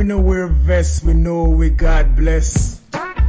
know we're vest, we know we God bless.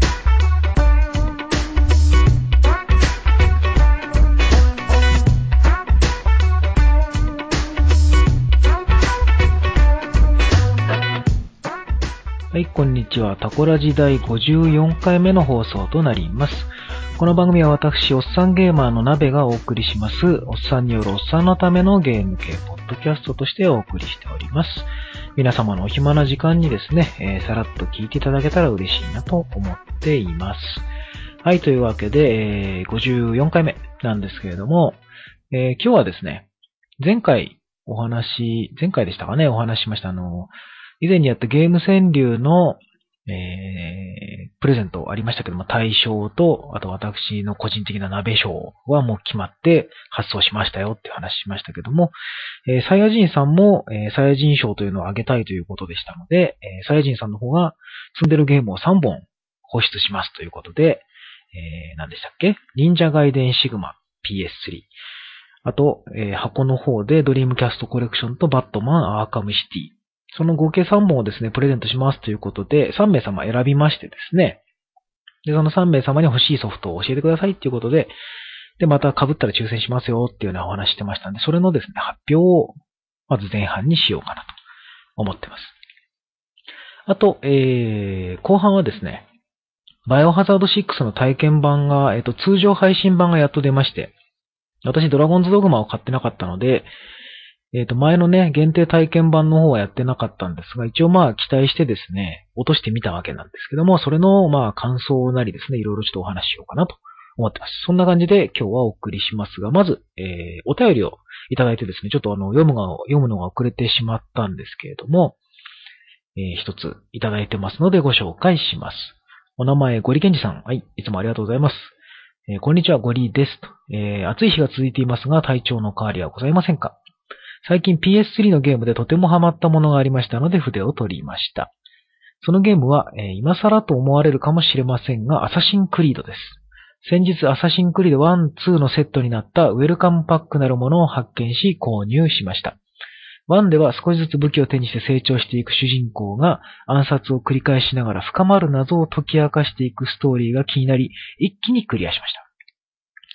はい、こんにちは。タコラジ第54回目の放送となります。この番組は私、おっさんゲーマーの鍋がお送りします、おっさんによるおっさんのためのゲーム系ポッドキャストとしてお送りしております。皆様のお暇な時間にですね、さらっと聞いていただけたら嬉しいなと思っています。はい、というわけで、54回目なんですけれども、今日はですね、前回でしたかね、お話ししました。以前にやったゲーム川柳の、プレゼントありましたけども、大賞と、あと私の個人的な鍋賞はもう決まって発送しましたよっていう話しましたけども、サイヤ人さんも、サイヤ人賞というのをあげたいということでしたので、サイヤ人さんの方が積んでるゲームを3本放出しますということで、何でしたっけ？忍者ガイデンシグマ PS3。あと、箱の方でドリームキャストコレクションとバットマンアーカムシティ。その合計3本をですね、プレゼントしますということで、3名様選びましてですね、で、その3名様に欲しいソフトを教えてくださいっていうことで、で、また被ったら抽選しますよっていうようなお話してましたんで、それのですね、発表を、まず前半にしようかなと思ってます。あと、後半はですね、バイオハザード6の体験版が、通常配信版がやっと出まして、私ドラゴンズドグマを買ってなかったので、前のね、限定体験版の方はやってなかったんですが、一応まあ期待してですね、落としてみたわけなんですけども、それのまあ感想なりですね、いろいろちょっとお話ししようかなと思ってます。そんな感じで今日はお送りしますが、まず、お便りをいただいてですね、ちょっと読むのが遅れてしまったんですけれども、一ついただいてますのでご紹介します。お名前、ゴリケンジさん。はい、いつもありがとうございます。こんにちは、ゴリですと。暑い日が続いていますが、体調の変わりはございませんか？最近 PS3 のゲームでとてもハマったものがありましたので筆を取りました。そのゲームは、今更と思われるかもしれませんが、アサシンクリードです。先日アサシンクリード1、2のセットになったウェルカムパックなるものを発見し購入しました。1では少しずつ武器を手にして成長していく主人公が暗殺を繰り返しながら深まる謎を解き明かしていくストーリーが気になり、一気にクリアしました。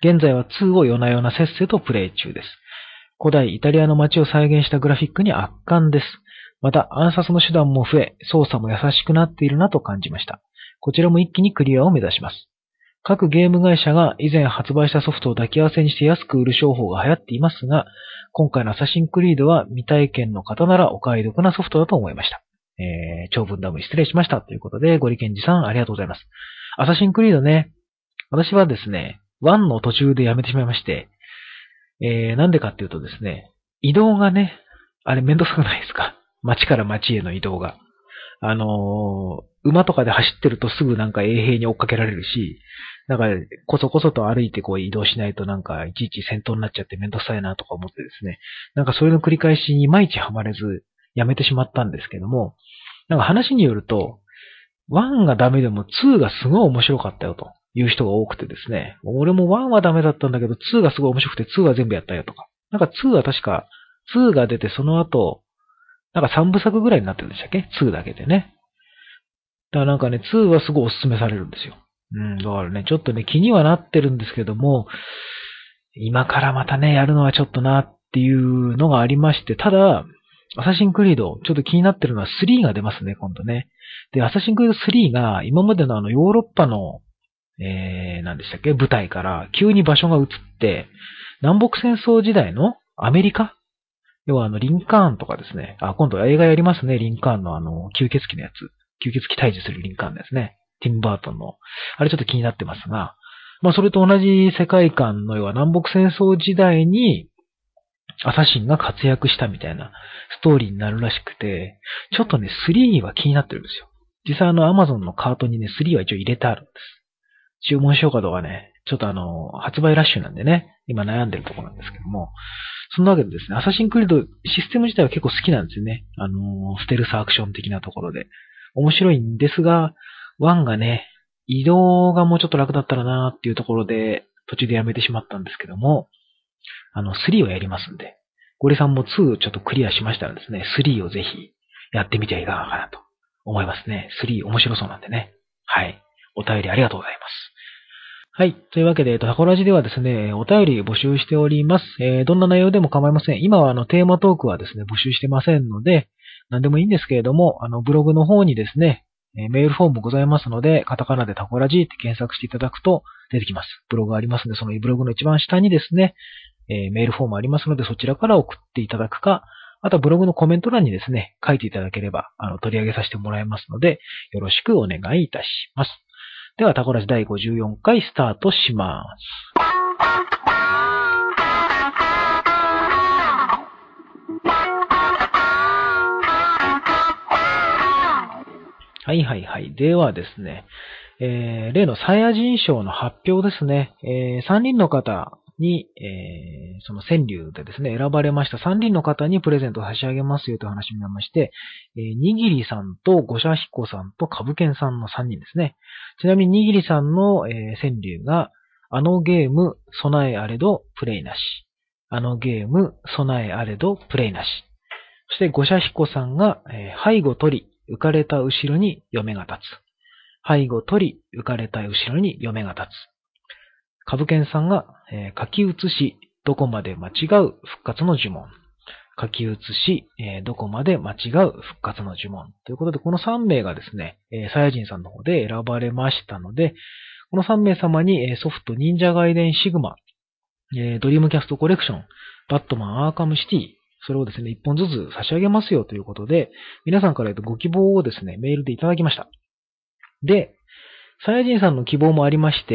現在は2を夜な夜なせっせとプレイ中です。古代イタリアの街を再現したグラフィックに圧巻です。また暗殺の手段も増え、操作も優しくなっているなと感じました。こちらも一気にクリアを目指します。各ゲーム会社が以前発売したソフトを抱き合わせにして安く売る商法が流行っていますが、今回のアサシンクリードは未体験の方ならお買い得なソフトだと思いました。長文ダム失礼しましたということで、ゴリケンジさんありがとうございます。アサシンクリードね、私はですね、1の途中でやめてしまいまして、なんでかっていうとですね、移動がね、あれめんどくさくないですか？街から街への移動が。馬とかで走ってるとすぐなんか衛兵に追っかけられるし、なんかこそこそと歩いてこう移動しないとなんかいちいち戦闘になっちゃってめんどくさいなとか思ってですね、なんかそれの繰り返しにいまいちハマれずやめてしまったんですけども、なんか話によると、1がダメでも2がすごい面白かったよという人が多くてですね。俺も1はダメだったんだけど2がすごい面白くて2は全部やったよとか。なんか2は確か2が出てその後、なんか3部作ぐらいになってるんでしたっけ？ 2 だけでね。だからなんかね、2はすごいおすすめされるんですよ。だからね、ちょっとね、気にはなってるんですけども、今からまたね、やるのはちょっとなっていうのがありまして、ただ、アサシンクリード、ちょっと気になってるのは3が出ますね、今度ね。で、アサシンクリード3が今までのヨーロッパの、何でしたっけ、舞台から急に場所が移って、南北戦争時代のアメリカ、要はリンカーンとかですね。今度映画やりますね、リンカーンの吸血鬼のやつ。吸血鬼退治するリンカーンですね。ティム・バートンの。あれちょっと気になってますが、まあそれと同じ世界観の要は南北戦争時代にアサシンが活躍したみたいなストーリーになるらしくて、ちょっとね、3は気になってるんですよ。実際Amazon のカートにね、3は一応入れてあるんです。注文しようかどうかね、ちょっと発売ラッシュなんでね、今悩んでるところなんですけども、そんなわけでですね、アサシンクリードシステム自体は結構好きなんですよね。ステルスアクション的なところで。面白いんですが、1がね、移動がもうちょっと楽だったらなーっていうところで、途中でやめてしまったんですけども、3をやりますんで、ゴリさんも2ちょっとクリアしましたらですね、3をぜひやってみてはいかがかなと思いますね。3面白そうなんでね。はい。お便りありがとうございます。はい。というわけで、タコラジではですね、お便り募集しております。どんな内容でも構いません。今はテーマトークはですね、募集してませんので、何でもいいんですけれども、ブログの方にですね、メールフォームございますので、カタカナでタコラジって検索していただくと出てきます。ブログがありますので、そのブログの一番下にですね、メールフォームありますので、そちらから送っていただくか、あとはブログのコメント欄にですね、書いていただければ、取り上げさせてもらいますので、よろしくお願いいたします。では、タコラジ第54回スタートします。はいはいはい。ではですね、例のサイヤ人賞の発表ですね。3人の方に、その川柳でですね、選ばれました3人の方にプレゼントを差し上げますよという話になりまして、にぎりさんとごしゃひこさんとかぶけんさんの3人ですね。ちなみににぎりさんの、川柳が、あのゲーム、備えあれど、プレイなし。あのゲーム、備えあれど、プレイなし。そしてごしゃひこさんが、背後取り、浮かれた後ろに嫁が立つ。背後取り、浮かれた後ろに嫁が立つ。かぶけんさんが、書き写し、どこまで間違う復活の呪文。書き写し、どこまで間違う復活の呪文。ということで、この3名がですね、サイヤ人さんの方で選ばれましたので、この3名様にソフト忍者ガイデンシグマ、ドリームキャストコレクション、バットマンアーカムシティ、それをですね、1本ずつ差し上げますよということで、皆さんからご希望をですね、メールでいただきました。で、サイヤ人さんの希望もありまして、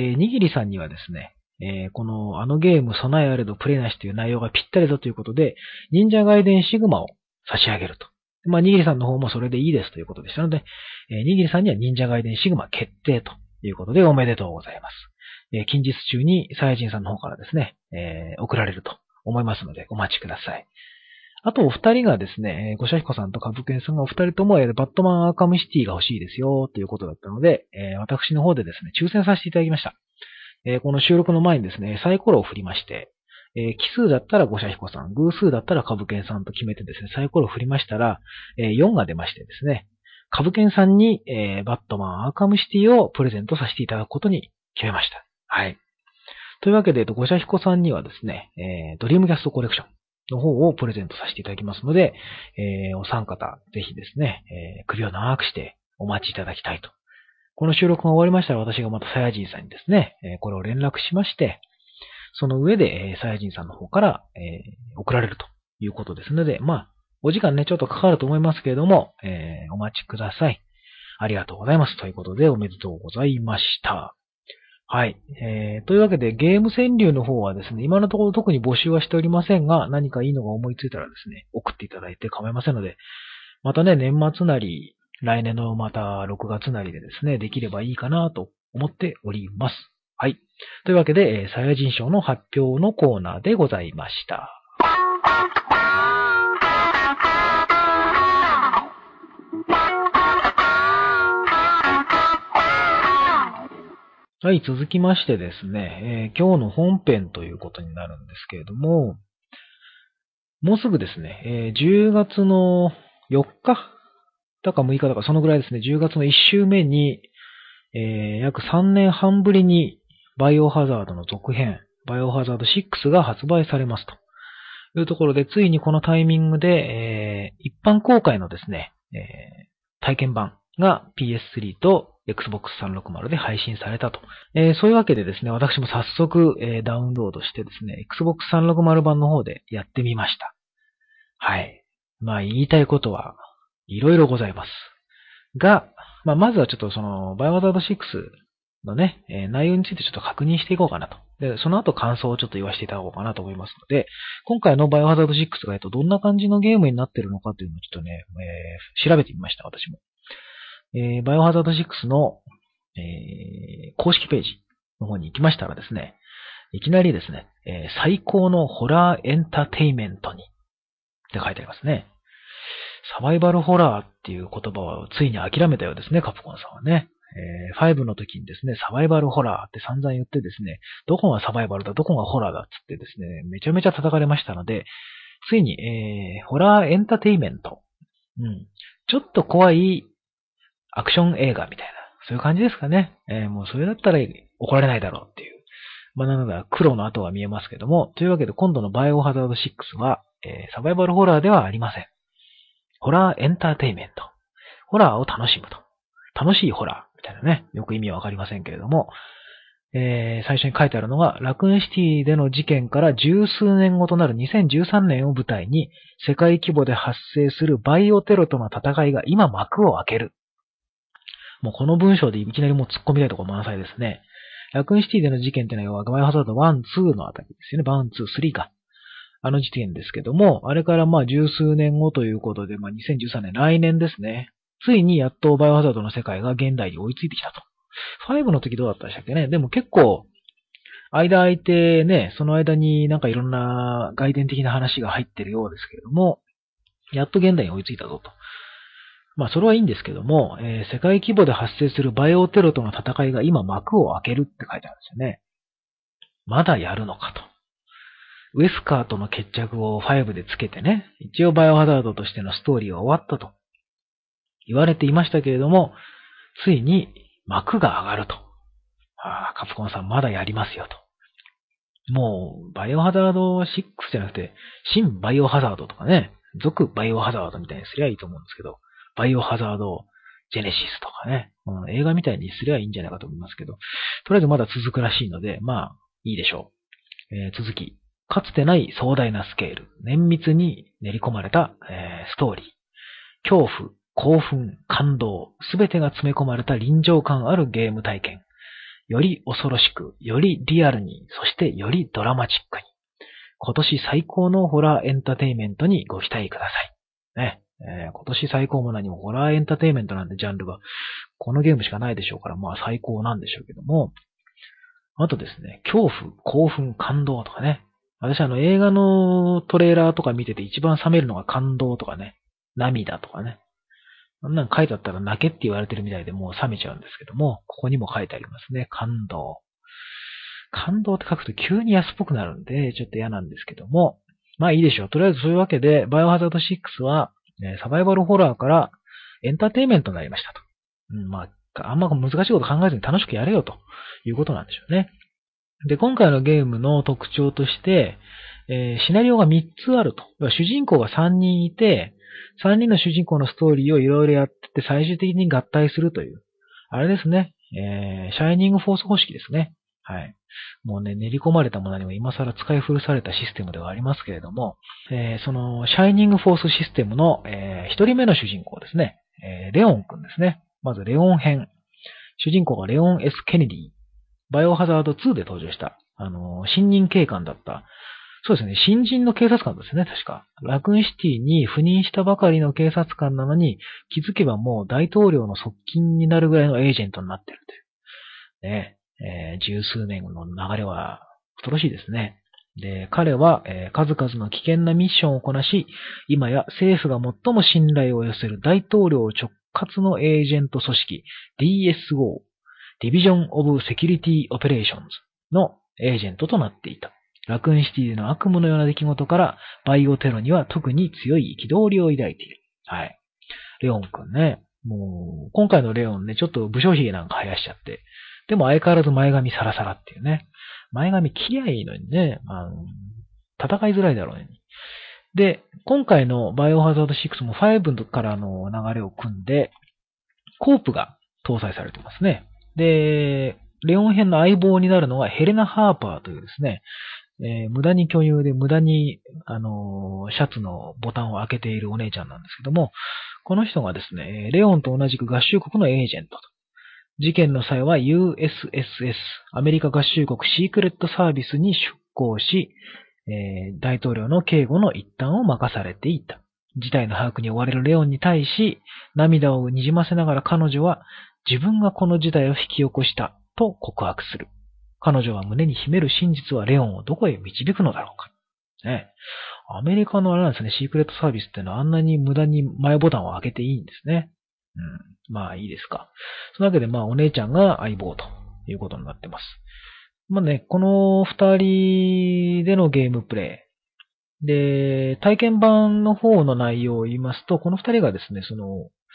にぎりさんにはですね、このあのゲーム備えあれどプレイなしという内容がぴったりだということで、忍者ガイデンシグマを差し上げると。まあ、にぎりさんの方もそれでいいですということでしたので、にぎりさんには忍者ガイデンシグマ決定ということでおめでとうございます。近日中にサイヤ人さんの方からですね、送られると思いますのでお待ちください。あとお二人がですね、ごしゃひこさんとかぶけんさんがお二人とも、バットマンアーカムシティが欲しいですよ、ということだったので、私の方でですね、抽選させていただきました。この収録の前にですね、サイコロを振りまして、奇数だったらごしゃひこさん、偶数だったらかぶけんさんと決めてですね、サイコロを振りましたら、4が出ましてですね、かぶけんさんに、バットマンアーカムシティをプレゼントさせていただくことに決めました。はい。というわけで、ごしゃひこさんにはですね、ドリームキャストコレクションの方をプレゼントさせていただきますので、お三方、ぜひですね、首を長くしてお待ちいただきたいと。この収録が終わりましたら、私がまたサヤジンさんにですね、これを連絡しまして、その上で、サヤジンさんの方から、送られるということですので、まあ、お時間ね、ちょっとかかると思いますけれども、お待ちください。ありがとうございます。ということで、おめでとうございました。はい。というわけで、ゲーム川柳の方はですね、今のところ特に募集はしておりませんが、何かいいのが思いついたらですね、送っていただいて構いませんので、またね、年末なり、来年のまた6月なりでですね、できればいいかなと思っております。はい。というわけで、サイヤ人賞の発表のコーナーでございました。はい、続きましてですね、今日の本編ということになるんですけれども、もうすぐですね、10月の4日だか6日だかそのぐらいですね、10月の1週目に、約3年半ぶりにバイオハザードの続編、バイオハザード6が発売されますというところで、ついにこのタイミングで、一般公開のですね、体験版が PS3 と Xbox 360で配信されたと。そういうわけでですね、私も早速、ダウンロードしてですね、Xbox 360版の方でやってみました。はい。まあ言いたいことはいろいろございます。が、まずはちょっとその、バイオハザード6のね、内容についてちょっと確認していこうかなと。で、その後感想をちょっと言わせていただこうかなと思いますので、今回のバイオハザード6がどんな感じのゲームになってるのかというのをちょっとね、調べてみました、私も。バイオハザード6の、公式ページの方に行きましたらですね、いきなりですね、最高のホラーエンターテイメントにって書いてありますね。サバイバルホラーっていう言葉をついに諦めたようですね、カプコンさんはね。5の時にですね、サバイバルホラーって散々言ってですね、どこがサバイバルだ、どこがホラーだっつってですね、めちゃめちゃ叩かれましたので、ついに、ホラーエンターテイメント。ちょっと怖いアクション映画みたいな、そういう感じですかね。もうそれだったら怒られないだろうっていう。まあ、なので、黒の跡が見えますけども、というわけで今度のバイオハザード6は、サバイバルホラーではありません。ホラーエンターテイメント。ホラーを楽しむと。楽しいホラーみたいなね。よく意味はわかりませんけれども、最初に書いてあるのが、ラクーンシティでの事件から十数年後となる2013年を舞台に、世界規模で発生するバイオテロとの戦いが今幕を開ける。もうこの文章でいきなりもう突っ込みたいところ満載ですね。ラクーンシティでの事件っていうのは、バイオハザード1、2のあたりですよね。1、2、3か。あの時点ですけども、あれからまあ十数年後ということで、まあ2013年、来年ですね。ついにやっとバイオハザードの世界が現代に追いついてきたと。5の時どうだったでしたっけね。でも結構、間空いてね、その間になんかいろんな外伝的な話が入ってるようですけれども、やっと現代に追いついたぞと。まあそれはいいんですけども、世界規模で発生するバイオテロとの戦いが今幕を開けるって書いてあるんですよね。まだやるのかと。ウェスカーとの決着を5でつけてね、一応バイオハザードとしてのストーリーは終わったと言われていましたけれども、ついに幕が上がると。カプコンさんまだやりますよと。もう、バイオハザード6じゃなくて、新バイオハザードとかね、続バイオハザードみたいにすりゃいいと思うんですけど、バイオハザードジェネシスとかね、映画みたいにすりゃいいんじゃないかと思いますけど、とりあえずまだ続くらしいので、まあ、いいでしょう。続き。かつてない壮大なスケール、綿密に練り込まれた、ストーリー。恐怖、興奮、感動、すべてが詰め込まれた臨場感あるゲーム体験。より恐ろしく、よりリアルに、そしてよりドラマチックに。今年最高のホラーエンターテイメントにご期待ください。ね。今年最高も何もホラーエンターテイメントなんてジャンルはこのゲームしかないでしょうから、まあ最高なんでしょうけども。あとですね、恐怖、興奮、感動とかね。私映画のトレーラーとか見てて一番冷めるのが感動とかね。涙とかね。あんなん書いてあったら泣けって言われてるみたいでもう冷めちゃうんですけども、ここにも書いてありますね。感動。感動って書くと急に安っぽくなるんで、ちょっと嫌なんですけども。まあいいでしょう。とりあえずそういうわけで、バイオハザード6は、サバイバルホラーからエンターテインメントになりましたと。まあ、あんま難しいこと考えずに楽しくやれよということなんでしょうね。で、今回のゲームの特徴として、シナリオが3つあると。主人公が3人いて、3人の主人公のストーリーをいろいろやってて最終的に合体するという。あれですね。シャイニングフォース方式ですね。はい。もうね、練り込まれたものにも今更使い古されたシステムではありますけれども、そのシャイニングフォースシステムの、一人目の主人公ですね。レオン君ですね。まずレオン編。主人公がレオン S. ケネディ。バイオハザード2で登場した、新任警官だった。そうですね、新人の警察官ですね、確か。ラクーンシティに赴任したばかりの警察官なのに、気づけばもう大統領の側近になるぐらいのエージェントになってるという。ね、十数年の流れは恐ろしいですね。で、彼は、数々の危険なミッションをこなし、今や政府が最も信頼を寄せる大統領直轄のエージェント組織 DSO、ディビジョン・オブ・セキュリティ・オペレーションズのエージェントとなっていた。ラクーンシティでの悪夢のような出来事から、バイオテロには特に強い憤りを抱いている。はい。レオンくんね。もう、今回のレオンね、ちょっと武将髭なんか生やしちゃって。でも相変わらず前髪サラサラっていうね。前髪切りゃいいのにね。戦いづらいだろうね。で、今回のバイオハザード6も5からの流れを組んで、コープが搭載されてますね。で、レオン編の相棒になるのはヘレナ・ハーパーというですね、無駄に巨乳で無駄に、シャツのボタンを開けているお姉ちゃんなんですけども、この人がですね、レオンと同じく合衆国のエージェントと。事件の際は USSS、アメリカ合衆国シークレットサービスに出向し、大統領の警護の一端を任されていた。事態の把握に追われるレオンに対し、涙をにじませながら彼女は、自分がこの事態を引き起こしたと告白する。彼女は胸に秘める真実はレオンをどこへ導くのだろうか。ね。アメリカのあれなんですね、シークレットサービスってのはあんなに無駄に前ボタンを開けていいんですね。まあいいですか。そのわけでまあお姉ちゃんが相棒ということになってます。まあね、この二人でのゲームプレイ。で、体験版の方の内容を言いますと、この二人がですね、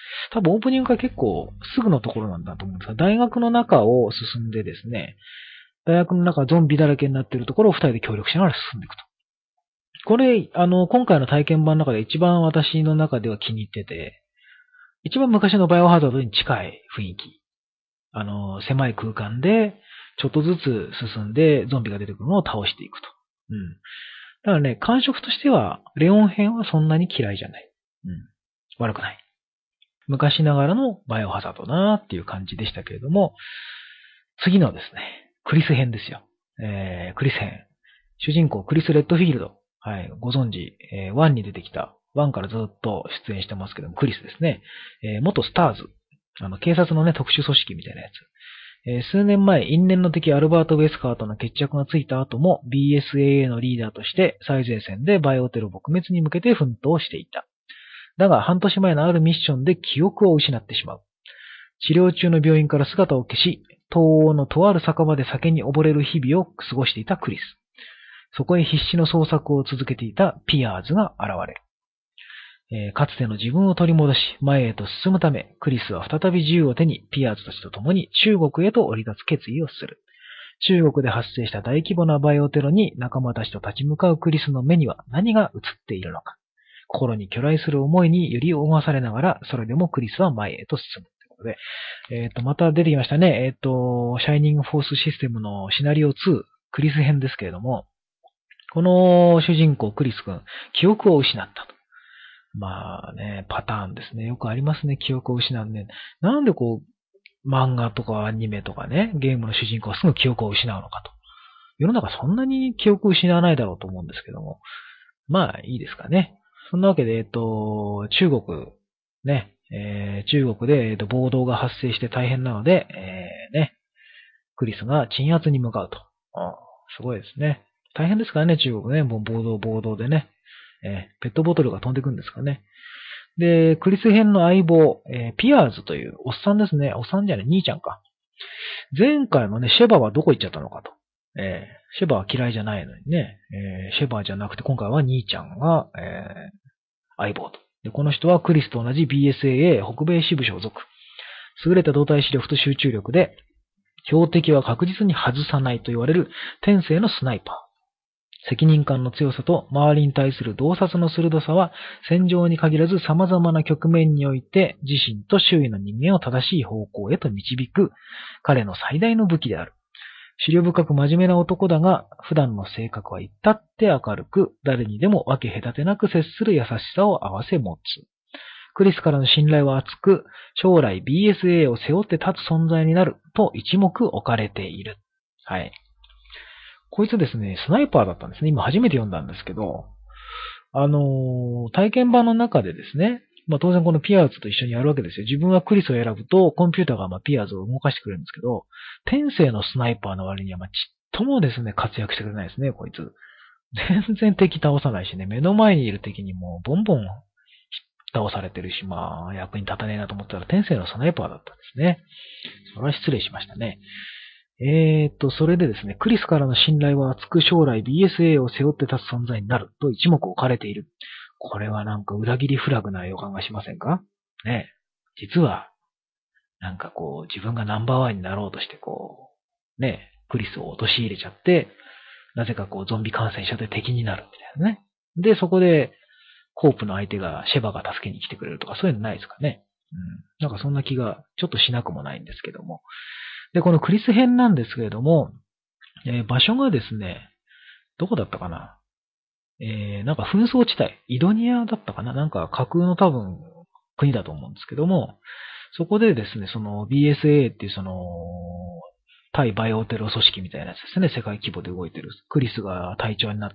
多分オープニングが結構すぐのところなんだと思うんですが、大学の中を進んでですね、大学の中ゾンビだらけになっているところを二人で協力しながら進んでいくと。これ、今回の体験版の中で一番私の中では気に入ってて、一番昔のバイオハザードに近い雰囲気。狭い空間で、ちょっとずつ進んでゾンビが出てくるのを倒していくと。うん。だからね、感触としては、レオン編はそんなに嫌いじゃない。うん。悪くない。昔ながらのバイオハザードだなっていう感じでしたけれども、次のですね、クリス編ですよ。クリス編。主人公クリス・レッドフィールド。はい、ご存知、1に出てきた、1からずっと出演してますけども、クリスですね。元スターズ。警察のね、特殊組織みたいなやつ。数年前、因縁の敵アルバート・ウェスカーとの決着がついた後も、BSAA のリーダーとして最前線でバイオテロ撲滅に向けて奮闘していた。だが、半年前のあるミッションで記憶を失ってしまう。治療中の病院から姿を消し、東欧のとある酒場で酒に溺れる日々を過ごしていたクリス。そこへ必死の捜索を続けていたピアーズが現れる。かつての自分を取り戻し、前へと進むため、クリスは再び銃を手にピアーズたちと共に中国へと降り立つ決意をする。中国で発生した大規模なバイオテロに仲間たちと立ち向かうクリスの目には何が映っているのか。心に巨来する思いにより動かされながら、それでもクリスは前へと進む。ということで、また出てきましたね。シャイニングフォースシステムのシナリオ2、クリス編ですけれども、この主人公クリス君、記憶を失ったと。まあね、パターンですね。よくありますね、記憶を失うね。なんでこう、漫画とかアニメとかね、ゲームの主人公はすぐ記憶を失うのかと。世の中そんなに記憶を失わないだろうと思うんですけども。まあ、いいですかね。そんなわけで、中国、ね、中国で、暴動が発生して大変なので、ね、クリスが鎮圧に向かうと。すごいですね。大変ですからね、中国ね。もう暴動でね。ペットボトルが飛んでくるんですかね。で、クリス編の相棒、ピアーズというおっさんですね。おっさんじゃない、兄ちゃんか。前回のね、シェバはどこ行っちゃったのかと。シェバは嫌いじゃないのにね。シェバじゃなくて今回は兄ちゃんが、相棒と。で、この人はクリスと同じ BSAA 北米支部所属。優れた動体視力と集中力で、標的は確実に外さないと言われる天性のスナイパー。責任感の強さと周りに対する洞察の鋭さは戦場に限らず様々な局面において自身と周囲の人間を正しい方向へと導く彼の最大の武器である。思慮深く真面目な男だが普段の性格は至って明るく誰にでも分け隔てなく接する優しさを併せ持つ。クリスからの信頼は厚く将来 BSA を背負って立つ存在になると一目置かれている。はい。こいつですね、スナイパーだったんですね。今初めて読んだんですけど、体験版の中でですね、まあ当然このピアーズと一緒にやるわけですよ。自分はクリスを選ぶと、コンピューターがピアーズを動かしてくれるんですけど、天性のスナイパーの割にはちっともですね、活躍してくれないですね、こいつ。全然敵倒さないしね、目の前にいる敵にもボンボン倒されてるし、まあ役に立たねえなと思ったら天性のスナイパーだったんですね。それは失礼しましたね。それでですね、クリスからの信頼は厚く将来 BSA を背負って立つ存在になると一目置かれている。これはなんか裏切りフラグな予感がしませんかね。実は、なんかこう、自分がナンバーワンになろうとしてこう、ね、クリスを陥れちゃって、なぜかこう、ゾンビ感染者で敵になるみたいなね。で、そこで、コープの相手が、シェバが助けに来てくれるとか、そういうのないですかね。なんかそんな気が、ちょっとしなくもないんですけども。で、このクリス編なんですけれども、場所がですね、どこだったかななんか紛争地帯、イドニアだったかななんか架空の多分国だと思うんですけども、そこでですね、その BSAA っていうその、対バイオテロ組織みたいなやつですね、世界規模で動いてる。クリスが隊長になって、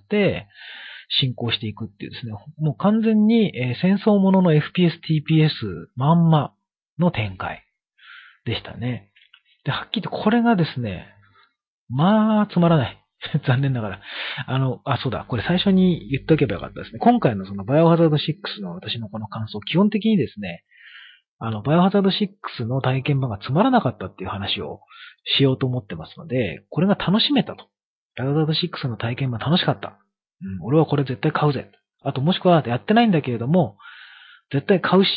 進行していくっていうですね、もう完全に、戦争ものの FPS、TPS まんまの展開でしたね。で、はっきり言ってこれがですね、まあ、つまらない。残念ながら。そうだ。これ最初に言っとけばよかったですね。今回のそのバイオハザード6の私のこの感想、基本的にですね、バイオハザード6の体験版がつまらなかったっていう話をしようと思ってますので、これが楽しめたと。バイオハザード6の体験版楽しかった。俺はこれ絶対買うぜ。あともしくはやってないんだけれども、絶対買うし、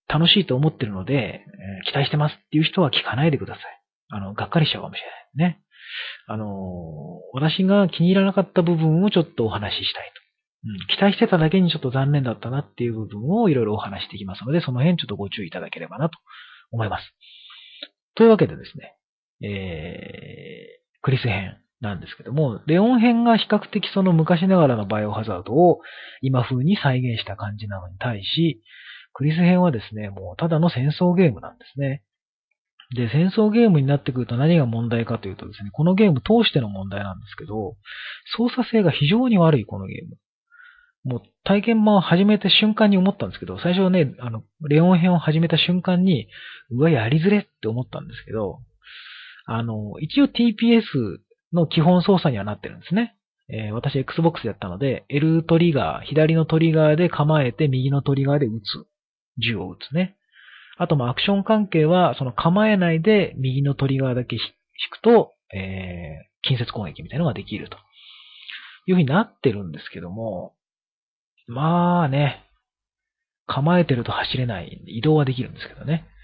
楽しいと思ってるので、期待してますっていう人は聞かないでください。がっかりしちゃうかもしれないね。私が気に入らなかった部分をちょっとお話ししたいと。期待してただけにちょっと残念だったなっていう部分をいろいろお話していきますので、その辺ちょっとご注意いただければなと思います。というわけでですね、クリス編なんですけども、レオン編が比較的その昔ながらのバイオハザードを今風に再現した感じなのに対し、クリス編はですね、もうただの戦争ゲームなんですね。で、戦争ゲームになってくると何が問題かというとですね、このゲーム通しての問題なんですけど、操作性が非常に悪いこのゲーム。もう体験版を始めた瞬間に思ったんですけど、最初はね、レオン編を始めた瞬間に、うわ、やりづれって思ったんですけど、一応 TPS の基本操作にはなってるんですね。私 Xbox でやったので、L トリガー、左のトリガーで構えて、右のトリガーで撃つ。銃を撃つね。あと、アクション関係は、その構えないで右のトリガーだけ引くと、近接攻撃みたいなのができるという風になってるんですけども、まあね、構えてると走れないんで移動はできるんですけどね。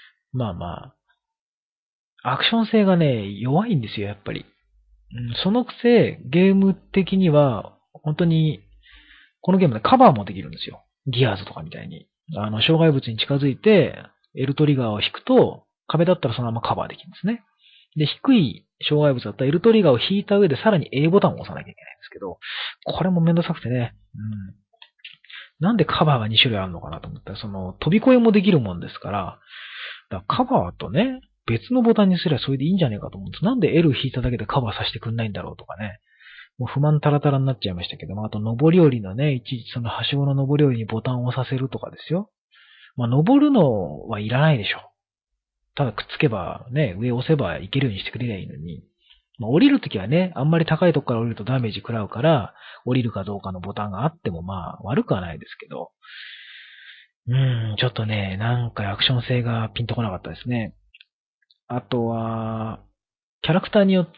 アクション性がね、弱いんですよ、やっぱり。そのくせ、ゲーム的には、本当に、このゲームでカバーもできるんですよ。ギアーズとかみたいに。障害物に近づいて、L トリガーを引くと、壁だったらそのままカバーできるんですね。で、低い障害物だったら L トリガーを引いた上でさらに A ボタンを押さなきゃいけないんですけど、これもめんどくさくてね。なんでカバーが2種類あるのかなと思ったら、飛び越えもできるもんですから、カバーとね、別のボタンにすればそれでいいんじゃねえかと思うんです。なんで L 引いただけでカバーさせてくんないんだろうとかね。もう不満タラタラになっちゃいましたけども、あと上り下りのね、いちいちそのはしごの上り下りにボタンを押させるとかですよ。上るのはいらないでしょ。ただくっつけばね、上押せばいけるようにしてくれりゃいいのに。降りるときはね、あんまり高いとこから降りるとダメージ食らうから、降りるかどうかのボタンがあっても悪くはないですけど。ちょっとね、なんかアクション性がピンとこなかったですね。あとは、キャラクターによって、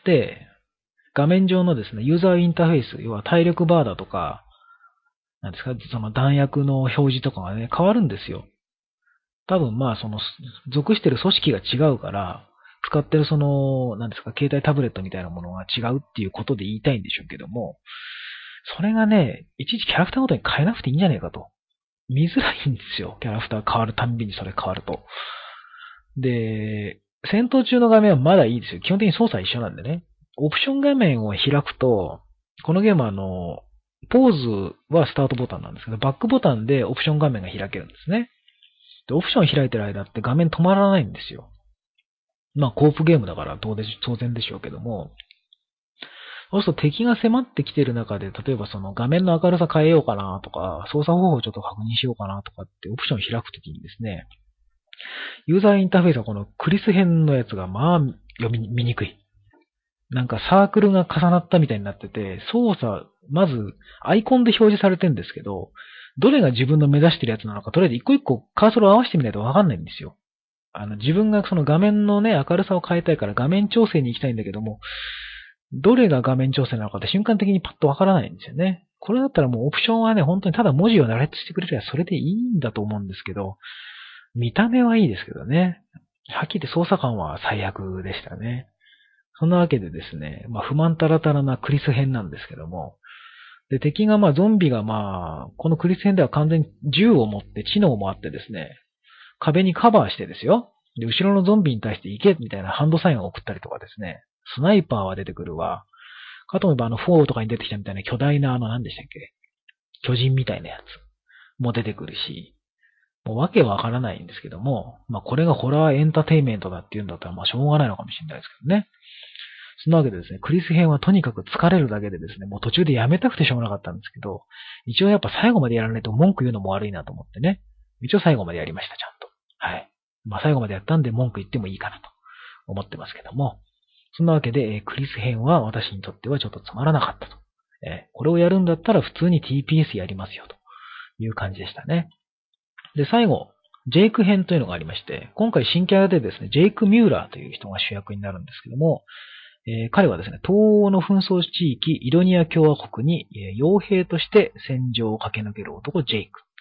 画面上のですね、ユーザーインターフェース、要は体力バーだとか、なんですか、その弾薬の表示とかがね、変わるんですよ。多分属してる組織が違うから、使ってるなんですか、携帯タブレットみたいなものが違うっていうことで言いたいんでしょうけども、それがね、いちいちキャラクターごとに変えなくていいんじゃねえかと。見づらいんですよ。キャラクター変わるたんびにそれ変わると。で、戦闘中の画面はまだいいですよ。基本的に操作一緒なんでね。オプション画面を開くと、このゲームはポーズはスタートボタンなんですけど、バックボタンでオプション画面が開けるんですね。で、オプション開いてる間って画面止まらないんですよ。コープゲームだから当然でしょうけども、そうすると敵が迫ってきてる中で、例えばその画面の明るさ変えようかなとか、操作方法をちょっと確認しようかなとかってオプション開くときにですね、ユーザーインターフェースはこのクリス編のやつが見にくい。なんかサークルが重なったみたいになってて、操作、まずアイコンで表示されてるんですけど、どれが自分の目指してるやつなのか、とりあえず一個一個カーソルを合わせてみないとわかんないんですよ。自分がその画面のね、明るさを変えたいから画面調整に行きたいんだけども、どれが画面調整なのかって瞬間的にパッとわからないんですよね。これだったらもうオプションはね、本当にただ文字を羅列してくれればそれでいいんだと思うんですけど、見た目はいいですけどね。はっきり言って操作感は最悪でしたね。そんなわけでですね、不満たらたらなクリス編なんですけども、で、敵がゾンビがこのクリス編では完全に銃を持って知能もあってですね、壁にカバーしてですよ。で、後ろのゾンビに対して行けみたいなハンドサインを送ったりとかですね、スナイパーは出てくるわ。かと思えばフォーとかに出てきたみたいな巨大な何でしたっけ、巨人みたいなやつも出てくるし、もうわけわからないんですけども、これがホラーエンターテイメントだっていうんだったらしょうがないのかもしれないですけどね。そんなわけでですね、クリス編はとにかく疲れるだけでですね、もう途中でやめたくてしょうがなかったんですけど、一応やっぱ最後までやらないと文句言うのも悪いなと思ってね、一応最後までやりました、ちゃんと。はい。最後までやったんで文句言ってもいいかなと思ってますけども、そんなわけで、クリス編は私にとってはちょっとつまらなかったと。これをやるんだったら普通に TPS やりますよという感じでしたね。で、最後、ジェイク編というのがありまして、今回新キャラでですね、ジェイク・ミューラーという人が主役になるんですけども、彼はですね、東欧の紛争地域、イドニア共和国に、傭兵として戦場を駆け抜ける男、ジェイク。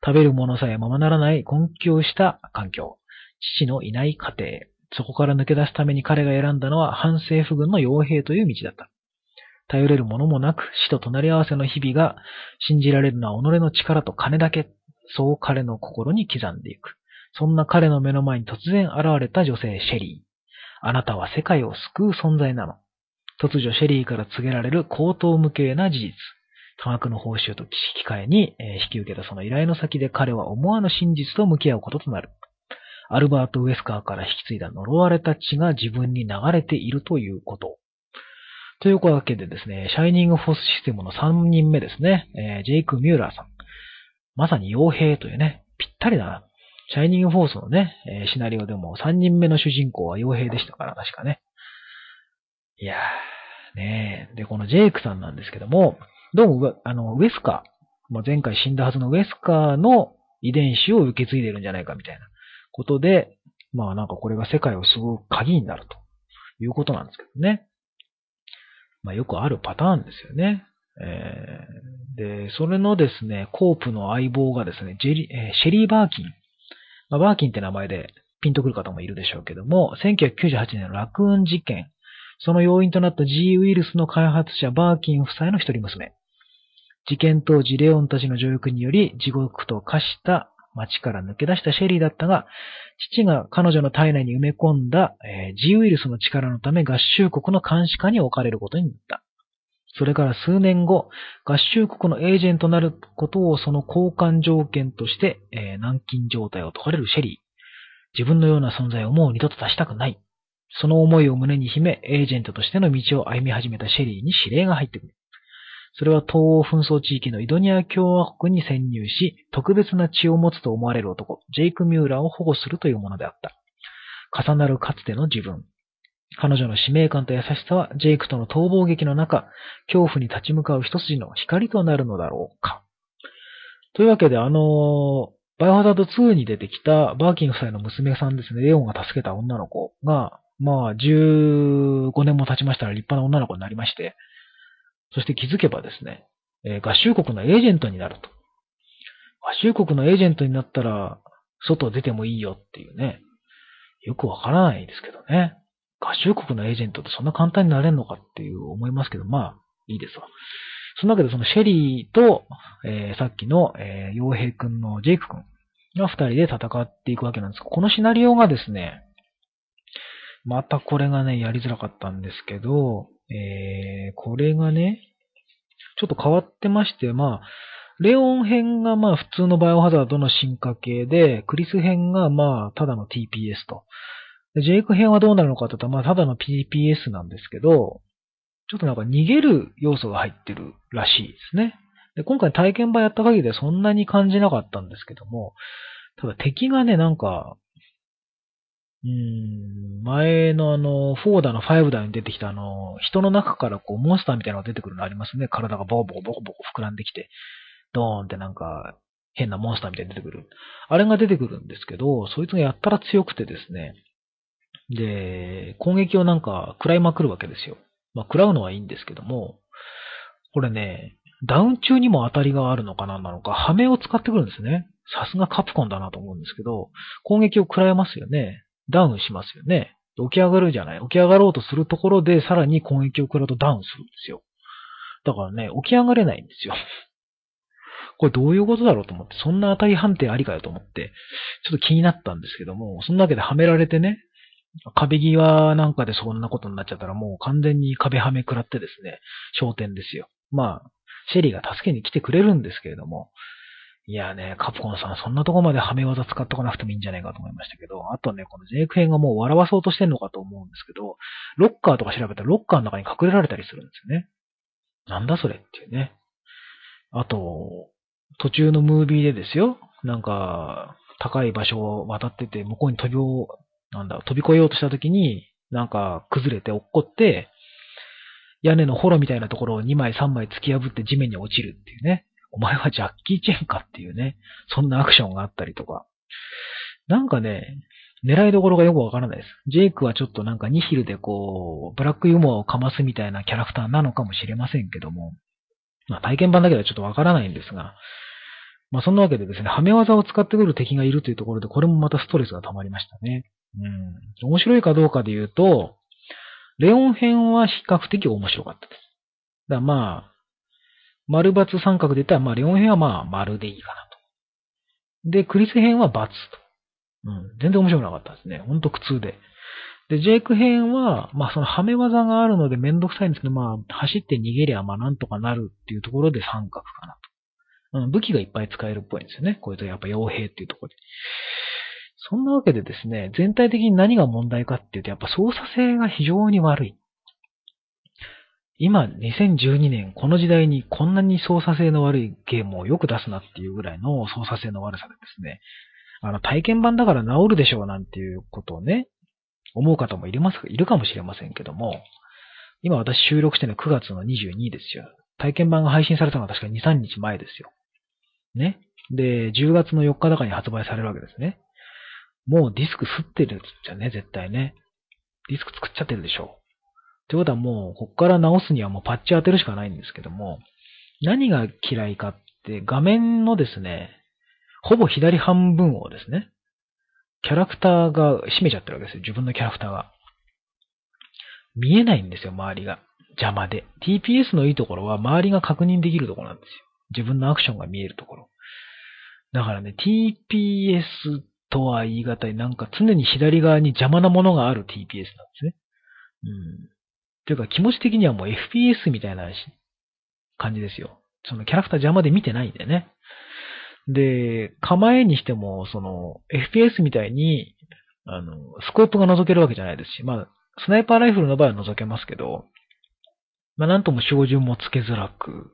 食べるものさえままならない困窮した環境。父のいない家庭。そこから抜け出すために彼が選んだのは反政府軍の傭兵という道だった。頼れるものもなく、死と隣り合わせの日々が、信じられるのは己の力と金だけ。そう彼の心に刻んでいく。そんな彼の目の前に突然現れた女性シェリー。あなたは世界を救う存在なの。突如シェリーから告げられる口頭無形な事実。多額の報酬と引き換えに引き受けたその依頼の先で彼は思わぬ真実と向き合うこととなる。アルバート・ウェスカーから引き継いだ呪われた血が自分に流れているということ。というわけでですね、シャイニング・フォースシステムの3人目ですね、ジェイク・ミューラーさん。まさに傭兵というね、ぴったりだな。シャイニング・フォースのね、シナリオでも3人目の主人公は傭兵でしたから、確かね。いやー、ねー。で、このジェイクさんなんですけども、どうも、ウェスカー、前回死んだはずのウェスカーの遺伝子を受け継いでるんじゃないかみたいなことで、なんかこれが世界を救う鍵になるということなんですけどね。よくあるパターンですよね。で、それのですね、コープの相棒がですね、シェリー・バーキン。バーキンって名前でピンとくる方もいるでしょうけども、1998年のラクーン事件。その要因となった G ウイルスの開発者バーキン夫妻の一人娘。事件当時、レオンたちの助力により地獄と化した町から抜け出したシェリーだったが、父が彼女の体内に埋め込んだ、G ウイルスの力のため合衆国の監視下に置かれることになった。それから数年後、合衆国のエージェントとなることをその交換条件として、軟禁状態を解かれるシェリー。自分のような存在をもう二度と出したくない。その思いを胸に秘め、エージェントとしての道を歩み始めたシェリーに指令が入ってくる。それは東欧紛争地域のイドニア共和国に潜入し、特別な血を持つと思われる男、ジェイク・ミューラーを保護するというものであった。重なるかつての自分。彼女の使命感と優しさは、ジェイクとの逃亡劇の中、恐怖に立ち向かう一筋の光となるのだろうか。というわけで、バイオハザード2に出てきたバーキン夫妻の娘さんですね、レオンが助けた女の子が、15年も経ちましたら立派な女の子になりまして、そして気づけばですね、合衆国のエージェントになると。合衆国のエージェントになったら、外出てもいいよっていうね、よくわからないですけどね。合衆国のエージェントってそんな簡単になれるのかっていう思いますけど、いいですわ。そのわけでそのシェリーと、さっきの、傭兵くんのジェイクくんが二人で戦っていくわけなんですが、このシナリオがですね、またこれがね、やりづらかったんですけど、これがね、ちょっと変わってまして、レオン編が普通のバイオハザードの進化系で、クリス編がただの TPS と。でジェイク編はどうなるのかというと、ただの PPS なんですけど、ちょっとなんか逃げる要素が入ってるらしいですね。で、今回体験版やった限りでそんなに感じなかったんですけども、ただ敵がね、なんか、前の4だの5だに出てきた人の中からモンスターみたいなのが出てくるのありますね。体がボコボコボコボコ膨らんできて、ドーンってなんか変なモンスターみたいに出てくる。あれが出てくるんですけど、そいつがやったら強くてですね。で、攻撃をなんか食らいまくるわけですよ。食らうのはいいんですけども、これね、ダウン中にも当たりがあるのかなんなのか、ハメを使ってくるんですね。さすがカプコンだなと思うんですけど、攻撃を食らえますよね。ダウンしますよね。起き上がるじゃない。起き上がろうとするところでさらに攻撃を食らうとダウンするんですよ。だからね、起き上がれないんですよ。これどういうことだろうと思って、そんな当たり判定ありかよと思って、ちょっと気になったんですけども、そんなわけではめられてね、壁際なんかでそんなことになっちゃったらもう完全に壁はめ食らってですね、焦点ですよ。シェリーが助けに来てくれるんですけれども、いやね、カプコンさんそんなとこまではめ技使ってこなくてもいいんじゃないかと思いましたけど、あとね、このジェイク編がもう笑わそうとしてんのかと思うんですけど、ロッカーとか調べたらロッカーの中に隠れられたりするんですよね。なんだそれっていうね。あと、途中のムービーでですよ、なんか、高い場所を渡ってて、向こうに飛び越えようとした時に、なんか崩れて落っこって、屋根のホロみたいなところを2枚3枚突き破って地面に落ちるっていうね。お前はジャッキー・チェンかっていうね。そんなアクションがあったりとか。なんかね、狙いどころがよくわからないです。ジェイクはちょっとなんかニヒルでブラックユーモアをかますみたいなキャラクターなのかもしれませんけども。体験版だけではちょっとわからないんですが、 まあそんなわけでですね、はめ技を使ってくる敵がいるというところで、これもまたストレスが溜まりましたね。面白いかどうかで言うと、レオン編は比較的面白かったです。だからまあ、丸×三角で言ったら、まあレオン編はまあ丸でいいかなと。で、クリス編は×と。全然面白くなかったですね。ほんと苦痛で。で、ジェイク編は、まあそのはめ技があるのでめんどくさいんですけど、まあ走って逃げりゃまあなんとかなるっていうところで三角かなと。武器がいっぱい使えるっぽいんですよね。こういうとやっぱ傭兵っていうところで。そんなわけでですね、全体的に何が問題かっていうと、やっぱ操作性が非常に悪い。今、2012年、この時代にこんなに操作性の悪いゲームをよく出すなっていうぐらいの操作性の悪さでですね、体験版だから治るでしょうなんていうことをね、思う方もいるかもしれませんけども、今私収録してるの9月の22ですよ。体験版が配信されたのは確か2、3日前ですよ。ね。で、10月の4日高に発売されるわけですね。もうディスク吸ってるじゃね、絶対ね。ディスク作っちゃってるでしょ。ということはもう、こっから直すにはもうパッチ当てるしかないんですけども、何が嫌いかって画面のですね、ほぼ左半分をですね、キャラクターが占めちゃってるわけですよ。自分のキャラクターが。見えないんですよ、周りが。邪魔で。TPS のいいところは周りが確認できるところなんですよ。自分のアクションが見えるところ。だからね、TPS とは言い難い。なんか常に左側に邪魔なものがある TPS なんですね。というか気持ち的にはもう FPS みたいな感じですよ。そのキャラクター邪魔で見てないんでね。で、構えにしても、FPS みたいに、スコープが覗けるわけじゃないですし、まあ、スナイパーライフルの場合は覗けますけど、まあ、なんとも照準もつけづらく、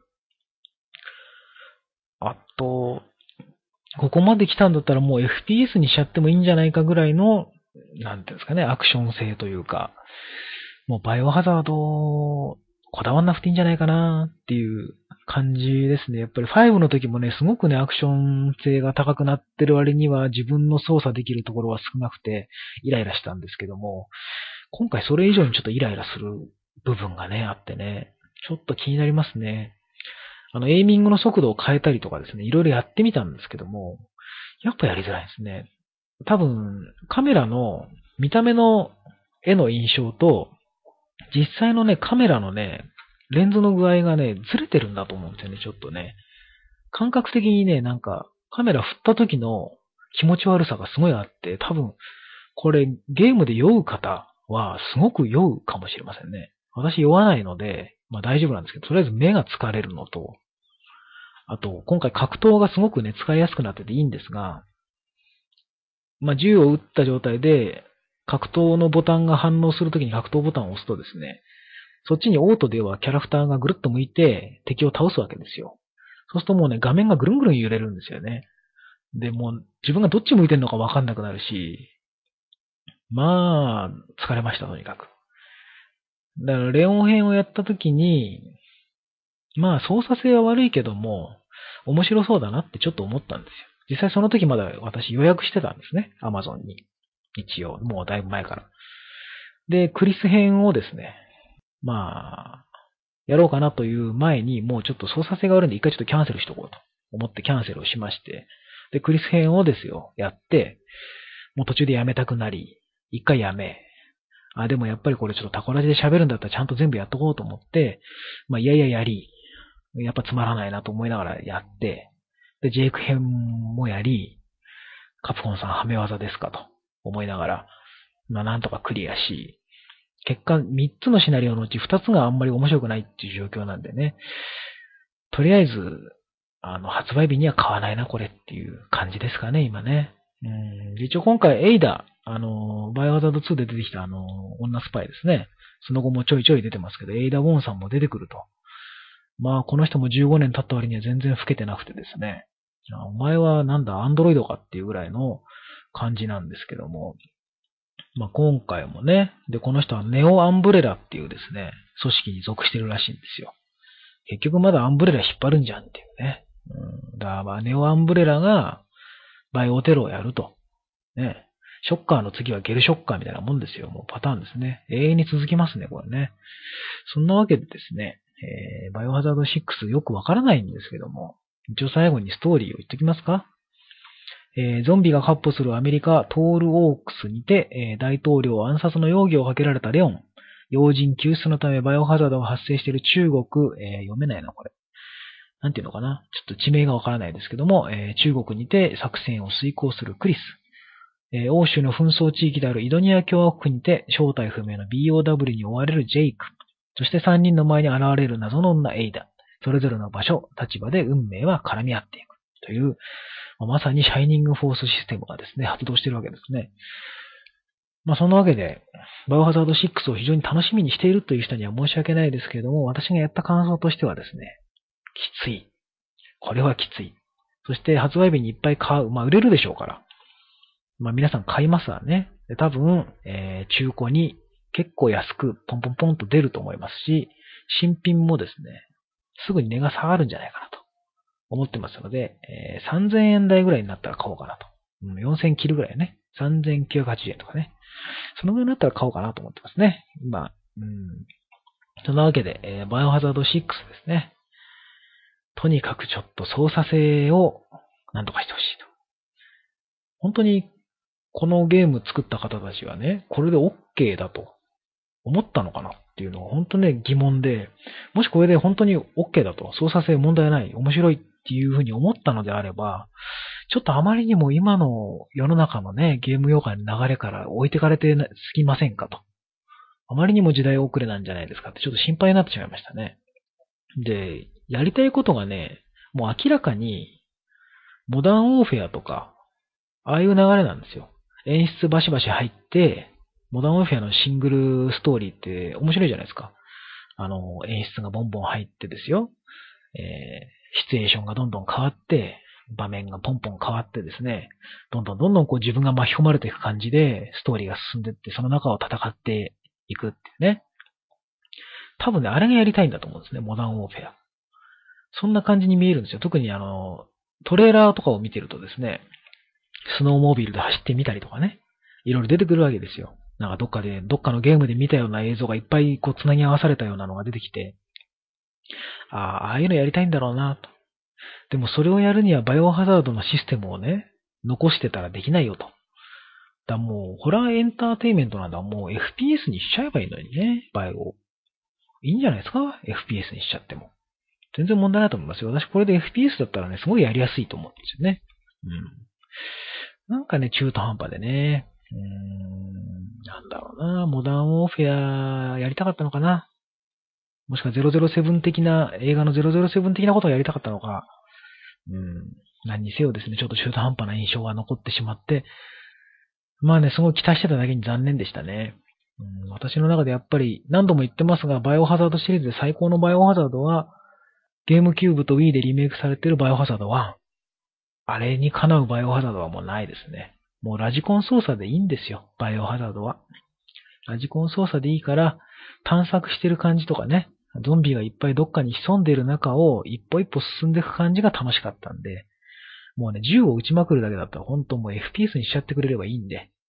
あと、ここまで来たんだったらもう FPS にしちゃってもいいんじゃないかぐらいの、なんていうんですかね、アクション性というか、もうバイオハザード、こだわんなくていいんじゃないかなっていう感じですね。やっぱり5の時もね、すごくね、アクション性が高くなってる割には自分の操作できるところは少なくて、イライラしたんですけども、今回それ以上にちょっとイライラする部分がね、あってね、ちょっと気になりますね。エイミングの速度を変えたりとかですね、いろいろやってみたんですけども、やっぱやりづらいですね。多分、カメラの見た目の絵の印象と、実際のね、カメラのね、レンズの具合がね、ずれてるんだと思うんですよね、ちょっとね。感覚的にね、なんか、カメラ振った時の気持ち悪さがすごいあって、多分、これゲームで酔う方はすごく酔うかもしれませんね。私酔わないので、まあ大丈夫なんですけど、とりあえず目が疲れるのと、あと、今回格闘がすごくね、使いやすくなってていいんですが、まあ銃を撃った状態で、格闘のボタンが反応するときに格闘ボタンを押すとですね、そっちにオートではキャラクターがぐるっと向いて敵を倒すわけですよ。そうするともうね、画面がぐるんぐるん揺れるんですよね。で、もう自分がどっち向いてるのかわかんなくなるし、まあ、疲れました、とにかく。だから、レオン編をやった時に、まあ、操作性は悪いけども、面白そうだなってちょっと思ったんですよ。実際その時まだ私予約してたんですね。アマゾンに。一応、もうだいぶ前から。で、クリス編をですね、まあ、やろうかなという前に、もうちょっと操作性が悪いんで一回ちょっとキャンセルしとこうと思ってキャンセルをしまして、で、クリス編をですよ、やって、もう途中でやめたくなり、一回やめ、でもやっぱりこれちょっとタコラジで喋るんだったらちゃんと全部やっとこうと思って、まあ、いやいややり、やっぱつまらないなと思いながらやって、で、ジェイク編もやり、カプコンさんはめ技ですかと思いながら、まあなんとかクリアし、結果3つのシナリオのうち2つがあんまり面白くないっていう状況なんでね、とりあえず、発売日には買わないなこれっていう感じですかね、今ね。一応今回エイダ、バイオハザード2で出てきた女スパイですね。その後もちょいちょい出てますけど、エイダ・ウォンさんも出てくると。まあ、この人も15年経った割には全然老けてなくてですね。お前はなんだ、アンドロイドかっていうぐらいの感じなんですけども。まあ、今回もね、で、この人はネオアンブレラっていうですね、組織に属してるらしいんですよ。結局まだアンブレラ引っ張るんじゃんっていうね。だからまあ、ネオアンブレラがバイオテロをやると。ね。ショッカーの次はゲルショッカーみたいなもんですよ。もうパターンですね。永遠に続きますね、これね。そんなわけでですね、バイオハザード6よくわからないんですけども、 一応最後にストーリーを言っときますか。ゾンビが闊歩するアメリカ、トールオークスにて、大統領暗殺の容疑をかけられたレオン。要人救出のためバイオハザードが発生している中国、読めないな、これ。なんていうのかな。ちょっと地名がわからないですけども、中国にて作戦を遂行するクリス。欧州の紛争地域であるイドニア共和国にて正体不明の BOW に追われるジェイク。そして3人の前に現れる謎の女エイダ。それぞれの場所、立場で運命は絡み合っていく。という、まさにシャイニングフォースシステムがですね、発動しているわけですね。そんなわけで、バイオハザード6を非常に楽しみにしているという人には申し訳ないですけれども、私がやった感想としてはですね、きつい。これはきつい。そして発売日にいっぱい買う。売れるでしょうから。皆さん買いますわね。で多分、中古に結構安くポンポンポンと出ると思いますし、新品もですね、すぐに値が下がるんじゃないかなと思ってますので、3000円台ぐらいになったら買おうかなと。4000切るぐらいね。3980円とかね。そのぐらいになったら買おうかなと思ってますね。そんなわけで、バイオハザード6ですね。とにかくちょっと操作性をなんとかしてほしいと。本当にこのゲーム作った方たちはね、これで OK だと思ったのかなっていうのが本当ね疑問で、もしこれで本当に OK だと、操作性問題ない、面白いっていうふうに思ったのであれば、ちょっとあまりにも今の世の中のね、ゲーム業界の流れから置いてかれてすぎませんかと。あまりにも時代遅れなんじゃないですかってちょっと心配になってしまいましたね。で、やりたいことがね、もう明らかにモダンオーフェアとか、ああいう流れなんですよ。演出バシバシ入って、モダンオーフェアのシングルストーリーって面白いじゃないですか。演出がボンボン入ってですよ。シチュエーションがどんどん変わって、場面がポンポン変わってですね、どんどんこう自分が巻き込まれていく感じで、ストーリーが進んでいって、その中を戦っていくっていうね。多分ね、あれがやりたいんだと思うんですね、モダンオーフェア。そんな感じに見えるんですよ。特にトレーラーとかを見てるとですね、スノーモービルで走ってみたりとかね、いろいろ出てくるわけですよ。なんかどっかのゲームで見たような映像がいっぱいこう繋ぎ合わされたようなのが出てきて、ああいうのやりたいんだろうなと。でもそれをやるにはバイオハザードのシステムをね、残してたらできないよと。もう、ホラーエンターテイメントなんだ。もう FPS にしちゃえばいいのにね、バイオ。いいんじゃないですか？ FPS にしちゃっても。全然問題ないと思いますよ。私これで FPS だったらね、すごいやりやすいと思うんですよね。なんかね、中途半端でね。なんだろうな。モダンオーフェアやりたかったのかな。もしくは007的な、映画の007的なことをやりたかったのか。何にせよですね、ちょっと中途半端な印象が残ってしまって、すごい期待してただけに残念でしたね。私の中でやっぱり何度も言ってますが、バイオハザードシリーズで最高のバイオハザードは、ゲームキューブと Wii でリメイクされているバイオハザード1。あれにかなうバイオハザードはもうないですね。もうラジコン操作でいいんですよ、バイオハザードは。ラジコン操作でいいから、探索してる感じとかね、ゾンビがいっぱいどっかに潜んでいる中を一歩一歩進んでいく感じが楽しかったんで、もうね、銃を撃ちまくるだけだったら本当もう FPS にしちゃってくれればいいんで、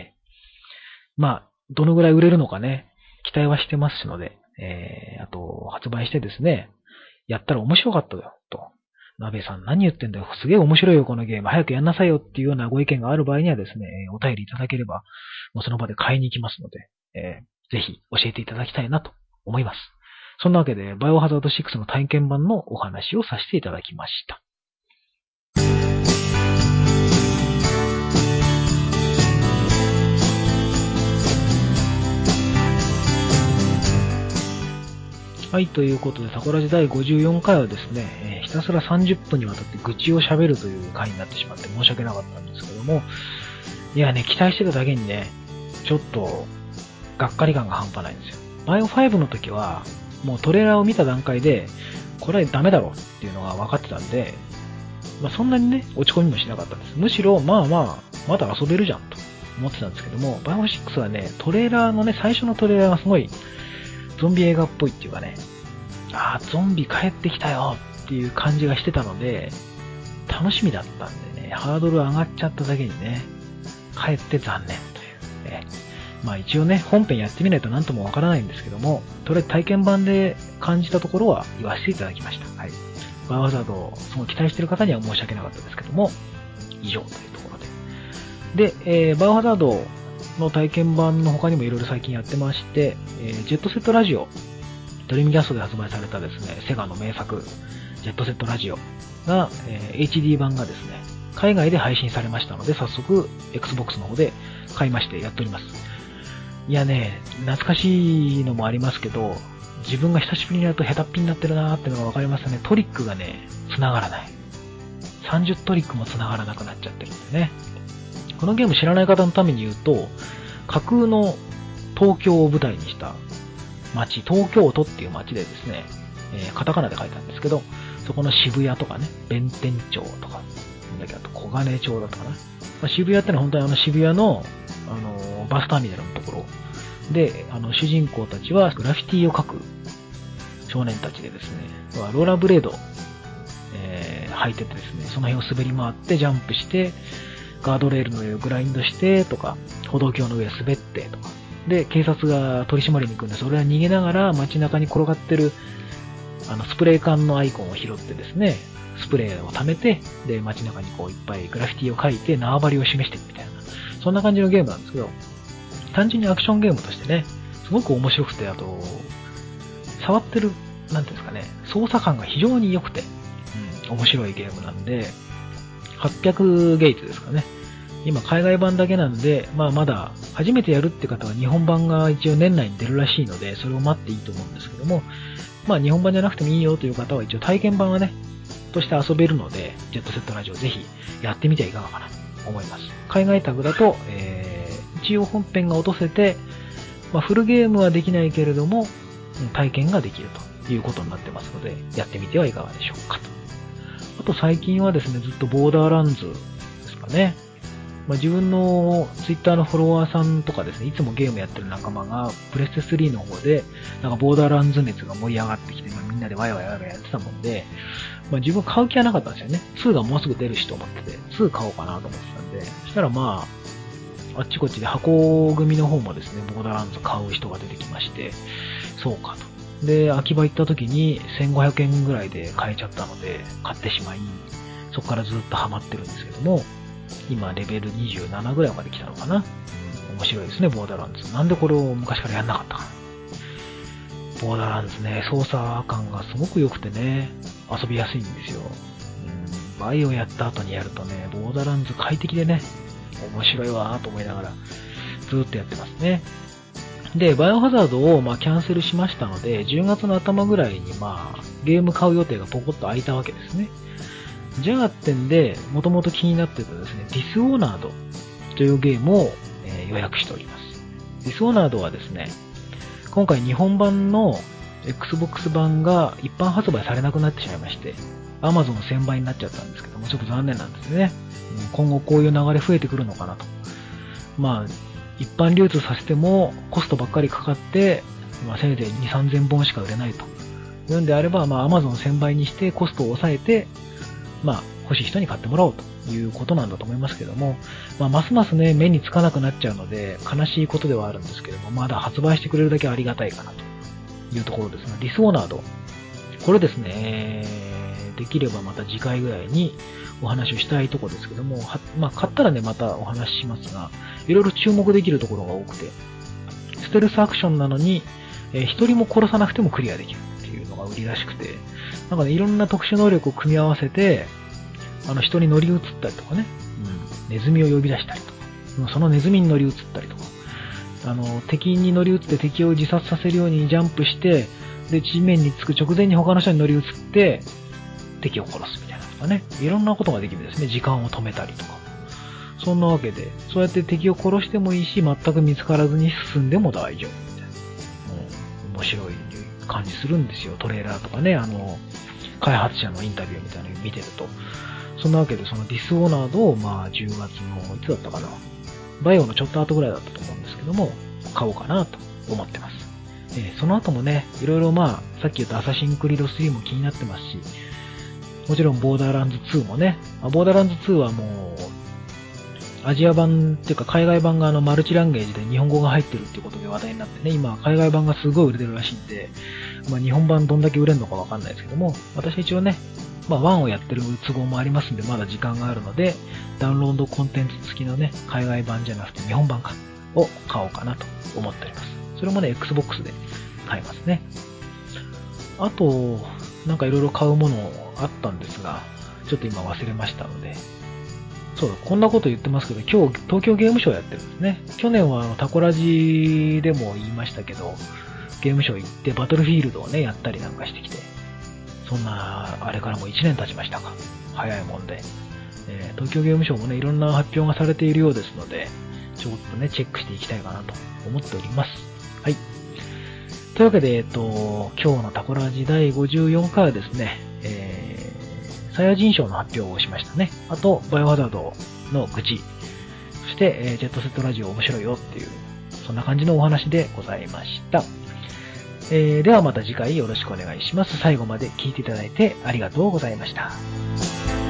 どのぐらい売れるのかね、期待はしてますので、あと、発売してですね、やったら面白かったよ、と。鍋さん何言ってんだよ、すげえ面白いよこのゲーム、早くやんなさいよっていうようなご意見がある場合にはですね、お便りいただければ、もうその場で買いに行きますので、ぜひ教えていただきたいなと思います。そんなわけで、バイオハザード6の体験版のお話をさせていただきました。はい、ということで、タコラジ第54回はですね、ひたすら30分にわたって愚痴を喋るという回になってしまって申し訳なかったんですけども、いやね、期待してただけにね、ちょっと、がっかり感が半端ないんですよ。バイオ5の時は、もうトレーラーを見た段階で、これはダメだろっていうのが分かってたんで、そんなにね、落ち込みもしなかったんです。むしろ、まだ遊べるじゃんと思ってたんですけども、バイオ6はね、トレーラーのね、最初のトレーラーがすごい、ゾンビ映画っぽいっていうかね、ゾンビ帰ってきたよっていう感じがしてたので、楽しみだったんでね、ハードル上がっちゃっただけにね、帰って残念という、一応ね、本編やってみないと何ともわからないんですけども、とりあえず体験版で感じたところは言わせていただきました。はい。 バイオハザードをすごい期待している方には申し訳なかったですけども、以上というところで。で、バイオハザードの体験版の他にもいろいろ最近やってまして、ジェットセットラジオ、ドリームキャストで発売されたですね、セガの名作、ジェットセットラジオが、HD 版がですね、海外で配信されましたので、早速、Xbox の方で買いましてやっております。いやね、懐かしいのもありますけど、自分が久しぶりにやると下手っぴになってるなーってのがわかりますね。トリックがね、繋がらない。30トリックも繋がらなくなっちゃってるんでね。このゲーム知らない方のために言うと、架空の東京を舞台にした街、東京都っていう街でですね、カタカナで書いてあるんですけど、そこの渋谷とかね、弁天町とか、なんだっけ、あと小金町だったかな。渋谷ってのは本当に渋谷の、バスターミナルのところで、主人公たちはグラフィティを描く少年たちでですね、ローラーブレード、履いててですね、その辺を滑り回ってジャンプして、ガードレールの上をグラインドしてとか、歩道橋の上を滑ってとか、で、警察が取り締まりに行くんで、それは逃げながら街中に転がってる、スプレー缶のアイコンを拾ってですね、スプレーを溜めて、で、街中にこういっぱいグラフィティを描いて縄張りを示していくみたいな、そんな感じのゲームなんですけど、単純にアクションゲームとしてね、すごく面白くて、あと、触ってる、なんていうんですかね、操作感が非常に良くて、面白いゲームなんで、800ゲイツですかね。今海外版だけなんで、まだ初めてやるって方は日本版が一応年内に出るらしいので、それを待っていいと思うんですけども、日本版じゃなくてもいいよという方は一応体験版はね、として遊べるので、ジェットセットラジオぜひやってみてはいかがかなと思います。海外タグだと、一応本編が落とせて、フルゲームはできないけれども、体験ができるということになってますので、やってみてはいかがでしょうかと。あと最近はですね、ずっとボーダーランズですかね。自分のツイッターのフォロワーさんとかですね、いつもゲームやってる仲間が、プレステ3の方で、ボーダーランズ熱が盛り上がってきて、みんなでワイワイやってたもんで、自分買う気はなかったんですよね。2がもうすぐ出るしと思ってて、2買おうかなと思ってたんで、そしたらあっちこっちで箱組の方もですね、ボーダーランズ買う人が出てきまして、そうかと。で、秋葉行った時に1500円ぐらいで買えちゃったので、買ってしまい、そこからずっとハマってるんですけども、今レベル27ぐらいまで来たのかな。面白いですね、ボーダーランズ。なんでこれを昔からやんなかったかな。ボーダーランズね、操作感がすごく良くてね、遊びやすいんですよ。バイオやった後にやるとね、ボーダーランズ快適でね、面白いわーと思いながら、ずーっとやってますね。で、バイオハザードをキャンセルしましたので、10月の頭ぐらいにゲーム買う予定がポコッと空いたわけですね。じゃあってんで、もともと気になってたですね、ディスオーナードというゲームを、予約しております。ディスオーナードはですね、今回日本版の Xbox 版が一般発売されなくなってしまいまして、Amazon 1000倍になっちゃったんですけども、ちょっと残念なんですね。今後こういう流れ増えてくるのかなと。一般流通させてもコストばっかりかかって、せいぜい2、3000本しか売れないと。いうんであれば、Amazon 1000倍にしてコストを抑えて、欲しい人に買ってもらおうということなんだと思いますけども、ますますね、目につかなくなっちゃうので、悲しいことではあるんですけども、まだ発売してくれるだけありがたいかなというところですが、ディスオーナード。これですね、できればまた次回ぐらいにお話をしたいところですけども、買ったらね、またお話ししますが、いろいろ注目できるところが多くて、ステルスアクションなのに、一人も殺さなくてもクリアできるっていうのが売りらしくて、いろんな特殊能力を組み合わせて、人に乗り移ったりとかね、ネズミを呼び出したりとか、そのネズミに乗り移ったりとか、敵に乗り移って敵を自殺させるようにジャンプして、で、地面につく直前に他の人に乗り移って、敵を殺すみたいなとかね、いろんなことができるんですね。時間を止めたりとか。そんなわけで、そうやって敵を殺してもいいし、全く見つからずに進んでも大丈夫みたいな。面白い感じするんですよ。トレーラーとかね、開発者のインタビューみたいなのを見てると。そんなわけで、そのディスオーナードを、10月の、いつだったかな。バイオのちょっと後ぐらいだったと思うんですけども、買おうかなと思ってます。その後もね、いろいろさっき言ったアサシンクリード3も気になってますし、もちろんボーダーランズ2もね、ボーダーランズ2はもう、アジア版っていうか海外版がマルチランゲージで日本語が入ってるっていうことで話題になってね、今海外版がすごい売れてるらしいんで、 日本版どんだけ売れるのかわかんないですけども、私一応ね、1をやってる都合もありますんで、まだ時間があるので、ダウンロードコンテンツ付きのね、海外版じゃなくて日本版を買おうかなと思っております。それもね、Xbox で買いますね。あと、なんかいろいろ買うものあったんですが、ちょっと今忘れましたので、そうだ、こんなこと言ってますけど、今日東京ゲームショウやってるんですね。去年はタコラジでも言いましたけど、ゲームショウ行ってバトルフィールドをね、やったりなんかしてきて、そんな、あれからもう1年経ちましたか。早いもんで。東京ゲームショウもね、いろんな発表がされているようですので、ちょっとね、チェックしていきたいかなと思っております。はい。というわけで、今日のタコラジ第54回はですね、サイヤ人賞の発表をしましたね。あと、バイオハザードの愚痴。そして、ジェットセットラジオ面白いよっていう、そんな感じのお話でございました。ではまた次回よろしくお願いします。最後まで聞いていただいてありがとうございました。